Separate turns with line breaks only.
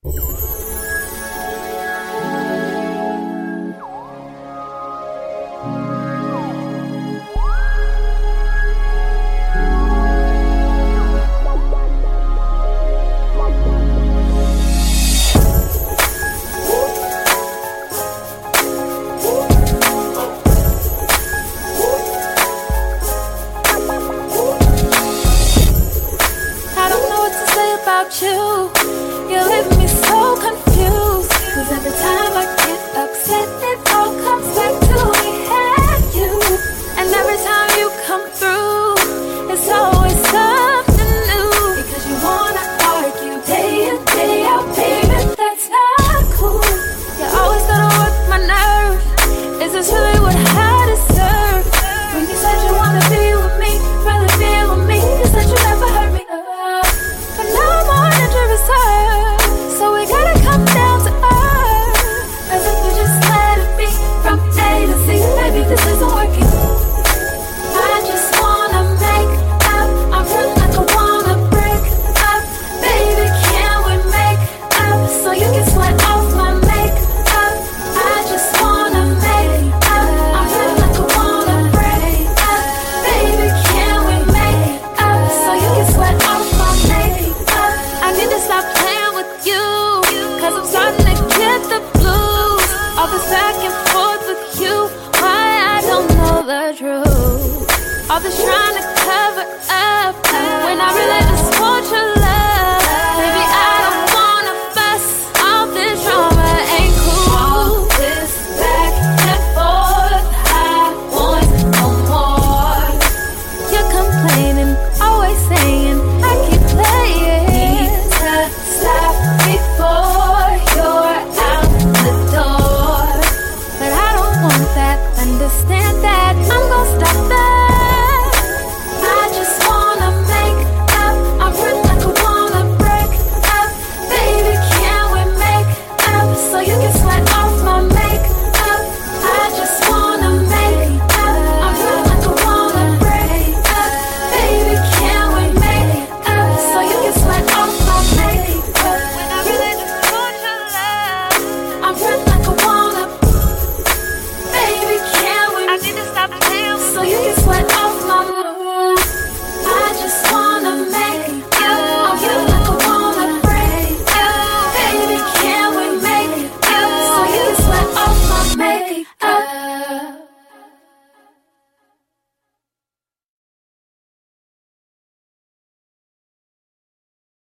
You leave me so confused, 'cause every time I get upset, it all comes back to we had you. And every time you come through, it's always something new. Because you wanna argue day in, day out, baby, that's not cool. You always gotta work my nerve. Is this really what I deserve? When you said you wanna be with me, really be with me, you said you never hurt me. But now I'm on injured reserve, so we gotta come down to earth. As if we just let it be from A to Z. Baby, this isn't working. I just wanna make up. I'm feeling like I wanna break up. Baby, can we make up so you can sweat off my makeup? I just wanna make up. I'm feeling like I wanna break up. Baby, can we make up so you can sweat off my makeup? I need to stop playing with you, 'cause I'm starting to get the blues. All this back and forth with you, why I don't know the truth. All this trying to cover up when I really